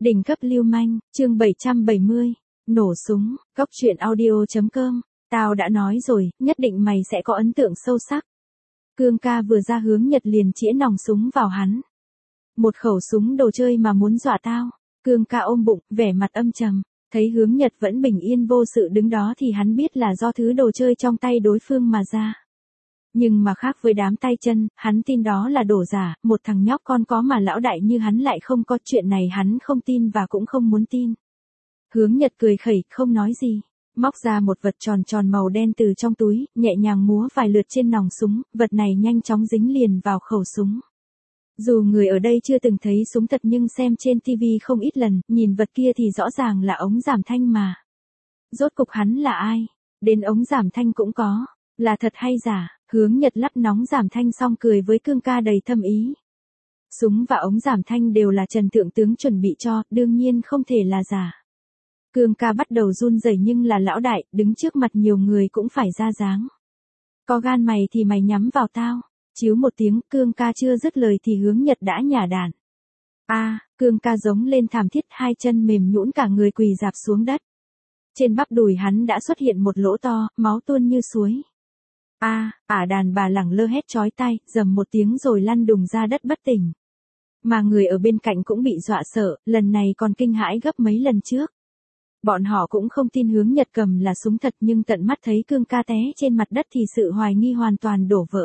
Đỉnh cấp lưu manh, chương 770, nổ súng, góc truyện audio.com, tao đã nói rồi, nhất định mày sẽ có ấn tượng sâu sắc. Cương ca vừa ra hướng Nhật liền chĩa nòng súng vào hắn. Một khẩu súng đồ chơi mà muốn dọa tao. Cương ca ôm bụng, vẻ mặt âm trầm, thấy hướng Nhật vẫn bình yên vô sự đứng đó thì hắn biết là do thứ đồ chơi trong tay đối phương mà ra. Nhưng mà khác với đám tay chân, hắn tin đó là đồ giả, một thằng nhóc con có mà lão đại như hắn lại không có, chuyện này hắn không tin và cũng không muốn tin. Hướng Nhật cười khẩy, không nói gì, móc ra một vật tròn tròn màu đen từ trong túi, nhẹ nhàng múa vài lượt trên nòng súng, vật này nhanh chóng dính liền vào khẩu súng. Dù người ở đây chưa từng thấy súng thật nhưng xem trên TV không ít lần, nhìn vật kia thì rõ ràng là ống giảm thanh mà. Rốt cục hắn là ai? Đến ống giảm thanh cũng có, là thật hay giả? Hướng Nhật lắp nóng giảm thanh xong cười với Cương ca đầy thâm ý. Súng và ống giảm thanh đều là Trần Thượng Tướng chuẩn bị cho, đương nhiên không thể là giả. Cương ca bắt đầu run rẩy nhưng là lão đại, đứng trước mặt nhiều người cũng phải ra dáng. Có gan mày thì mày nhắm vào tao. Chíu một tiếng, Cương ca chưa dứt lời thì Hướng Nhật đã nhả đạn. Cương ca giống lên thảm thiết, hai chân mềm nhũn cả người quỳ rạp xuống đất. Trên bắp đùi hắn đã xuất hiện một lỗ to, máu tuôn như suối. Đàn bà lẳng lơ hét chói tai, rầm một tiếng rồi lăn đùng ra đất bất tỉnh. Mà người ở bên cạnh cũng bị dọa sợ, lần này còn kinh hãi gấp mấy lần trước. Bọn họ cũng không tin Hướng Nhật cầm là súng thật nhưng tận mắt thấy Cương ca té trên mặt đất thì sự hoài nghi hoàn toàn đổ vỡ.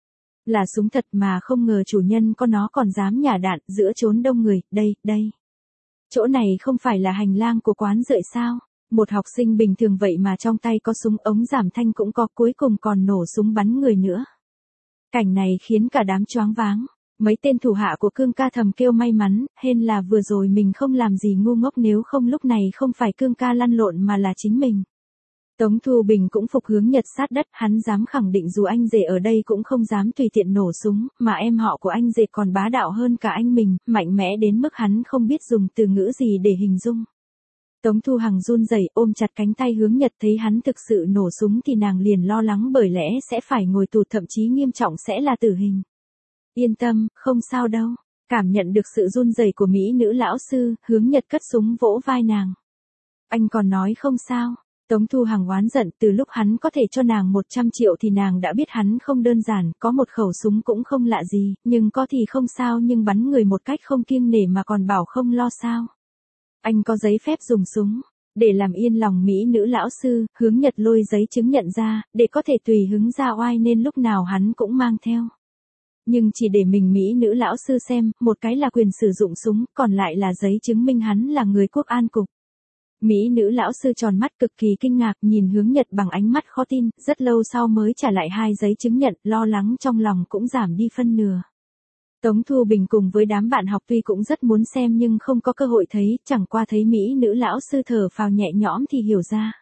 Là súng thật mà không ngờ chủ nhân có nó còn dám nhả đạn giữa chốn đông người, đây. Chỗ này không phải là hành lang của quán rượu sao? Một học sinh bình thường vậy mà trong tay có súng ống giảm thanh cũng có, cuối cùng còn nổ súng bắn người nữa. Cảnh này khiến cả đám choáng váng. Mấy tên thủ hạ của Cương ca thầm kêu may mắn, hên là vừa rồi mình không làm gì ngu ngốc, nếu không lúc này không phải Cương ca lăn lộn mà là chính mình. Tống Thu Bình cũng phục Hướng Nhật sát đất, hắn dám khẳng định dù anh rể ở đây cũng không dám tùy tiện nổ súng, mà em họ của anh rể còn bá đạo hơn cả anh mình, mạnh mẽ đến mức hắn không biết dùng từ ngữ gì để hình dung. Tống Thu Hằng run rẩy ôm chặt cánh tay Hướng Nhật, thấy hắn thực sự nổ súng thì nàng liền lo lắng bởi lẽ sẽ phải ngồi tù, thậm chí nghiêm trọng sẽ là tử hình. Yên tâm, không sao đâu. Cảm nhận được sự run rẩy của mỹ nữ lão sư, Hướng Nhật cất súng vỗ vai nàng. Anh còn nói không sao. Tống Thu Hằng oán giận, từ lúc hắn có thể cho nàng 100 triệu thì nàng đã biết hắn không đơn giản, có một khẩu súng cũng không lạ gì, nhưng có thì không sao, nhưng bắn người một cách không kiêng nể mà còn bảo không lo sao. Anh có giấy phép dùng súng. Để làm yên lòng mỹ nữ lão sư, Hướng Nhật lôi giấy chứng nhận ra, để có thể tùy hứng ra oai nên lúc nào hắn cũng mang theo. Nhưng chỉ để mình mỹ nữ lão sư xem, một cái là quyền sử dụng súng, còn lại là giấy chứng minh hắn là người quốc an cục. Mỹ nữ lão sư tròn mắt cực kỳ kinh ngạc nhìn Hướng Nhật bằng ánh mắt khó tin, rất lâu sau mới trả lại hai giấy chứng nhận, lo lắng trong lòng cũng giảm đi phân nửa. Tống Thu Bình cùng với đám bạn học tuy cũng rất muốn xem nhưng không có cơ hội thấy, chẳng qua thấy mỹ nữ lão sư thở phào nhẹ nhõm thì hiểu ra.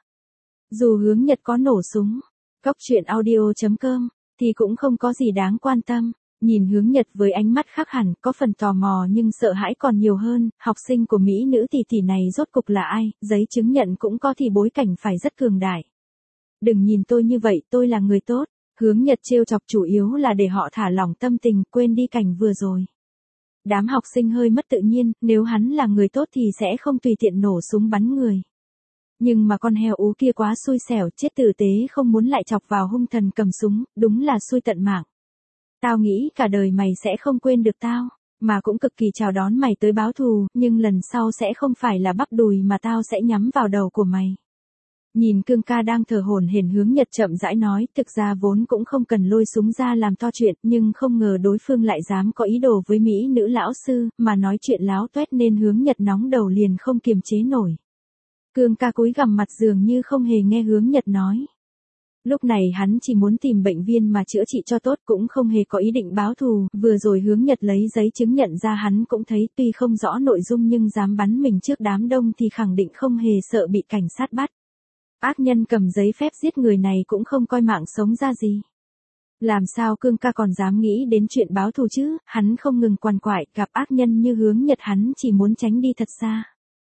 Dù Hướng Nhật có nổ súng, góc truyện audio.com, thì cũng không có gì đáng quan tâm. Nhìn Hướng Nhật với ánh mắt khác hẳn, có phần tò mò nhưng sợ hãi còn nhiều hơn, học sinh của mỹ nữ tỷ tỷ này rốt cục là ai, giấy chứng nhận cũng có thì bối cảnh phải rất cường đại. Đừng nhìn tôi như vậy, tôi là người tốt. Hướng Nhật trêu chọc chủ yếu là để họ thả lỏng tâm tình, quên đi cảnh vừa rồi. Đám học sinh hơi mất tự nhiên, nếu hắn là người tốt thì sẽ không tùy tiện nổ súng bắn người. Nhưng mà con heo ú kia quá xui xẻo, chết tử tế không muốn lại chọc vào hung thần cầm súng, đúng là xui tận mạng. Tao nghĩ cả đời mày sẽ không quên được tao, mà cũng cực kỳ chào đón mày tới báo thù, nhưng lần sau sẽ không phải là bắp đùi mà tao sẽ nhắm vào đầu của mày. Nhìn Cương ca đang thở hổn hển, Hướng Nhật chậm rãi nói, thực ra vốn cũng không cần lôi súng ra làm to chuyện, nhưng không ngờ đối phương lại dám có ý đồ với mỹ nữ lão sư, mà nói chuyện láo toét nên Hướng Nhật nóng đầu liền không kiềm chế nổi. Cương ca cúi gằm mặt dường như không hề nghe Hướng Nhật nói. Lúc này hắn chỉ muốn tìm bệnh viên mà chữa trị cho tốt, cũng không hề có ý định báo thù, vừa rồi Hướng Nhật lấy giấy chứng nhận ra hắn cũng thấy, tuy không rõ nội dung nhưng dám bắn mình trước đám đông thì khẳng định không hề sợ bị cảnh sát bắt. Ác nhân cầm giấy phép giết người này cũng không coi mạng sống ra gì. Làm sao Cương ca còn dám nghĩ đến chuyện báo thù chứ, hắn không ngừng quằn quại, gặp ác nhân như Hướng Nhật hắn chỉ muốn tránh đi thật xa.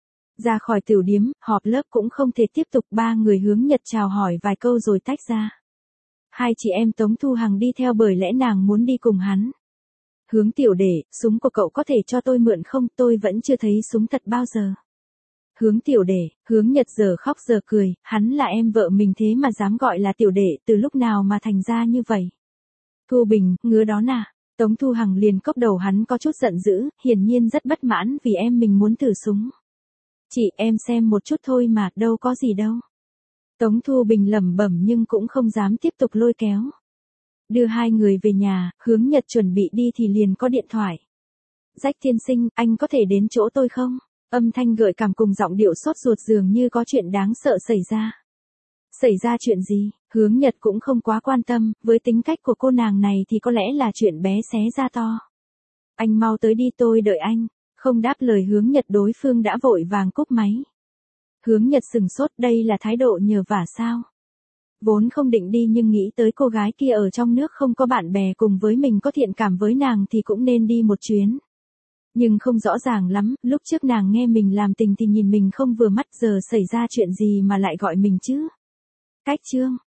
Ra khỏi tiểu điếm, họp lớp cũng không thể tiếp tục, ba người Hướng Nhật chào hỏi vài câu rồi tách ra. Hai chị em Tống Thu Hằng đi theo bởi lẽ nàng muốn đi cùng hắn. Hướng tiểu đệ, súng của cậu có thể cho tôi mượn không, tôi vẫn chưa thấy súng thật bao giờ. Hướng tiểu đệ, Hướng Nhật giờ khóc giờ cười, hắn là em vợ mình thế mà dám gọi là tiểu đệ, từ lúc nào mà thành ra như vậy. Thu Bình, ngứa đó nà. Tống Thu Hằng liền cốc đầu hắn có chút giận dữ, hiển nhiên rất bất mãn vì em mình muốn thử súng. Chị em xem một chút thôi mà, đâu có gì đâu. Tống Thu Bình lẩm bẩm nhưng cũng không dám tiếp tục lôi kéo. Đưa hai người về nhà, Hướng Nhật chuẩn bị đi thì liền có điện thoại. Rách tiên sinh, anh có thể đến chỗ tôi không? Âm thanh gợi cảm cùng giọng điệu sốt ruột dường như có chuyện đáng sợ xảy ra. Xảy ra chuyện gì? Hướng Nhật cũng không quá quan tâm, với tính cách của cô nàng này thì có lẽ là chuyện bé xé ra to. Anh mau tới đi tôi đợi anh. Không đáp lời Hướng Nhật đối phương đã vội vàng cúp máy. Hướng Nhật sừng sốt đây là thái độ nhờ vả sao? Vốn không định đi nhưng nghĩ tới cô gái kia ở trong nước không có bạn bè cùng với mình có thiện cảm với nàng thì cũng nên đi một chuyến. Nhưng không rõ ràng lắm, lúc trước nàng nghe mình làm tình thì nhìn mình không vừa mắt giờ xảy ra chuyện gì mà lại gọi mình chứ. Cách chương.